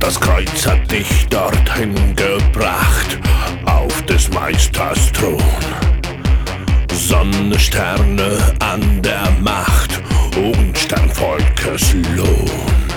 Das Kreuz hat dich dorthin gebracht, auf des Meisters Thron. Sonne, Sterne an der Macht und Sternvolkes Lohn.